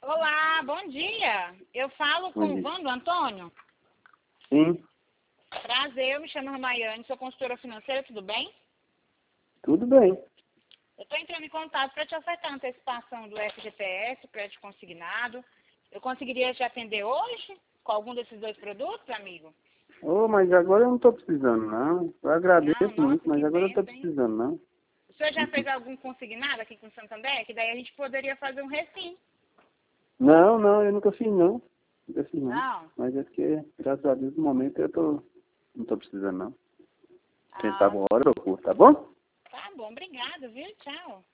Olá, bom dia. Eu falo com o Vando Antônio. Sim, Prazer, eu me chamo Maiane, sou consultora financeira, tudo bem? tudo bem. Eu estou entrando em contato para te ofertar a antecipação do FGTS, crédito consignado. Eu conseguiria te atender hoje com algum desses dois produtos, amigo? Oh, mas agora eu não estou precisando, não. Eu agradeço Não, nossa, muito, mas que agora eu não estou bênção, hein? precisando, não. O senhor já fez algum consignado aqui com o Santander? Que daí a gente poderia fazer um recim. Não, eu nunca fiz, não. Nunca fiz, não. Não? Mas é porque, graças a Deus, no momento não estou precisando, não. Quem Ah, sabe uma hora eu procuro, tá bom? tá bom, obrigado, viu? Tchau.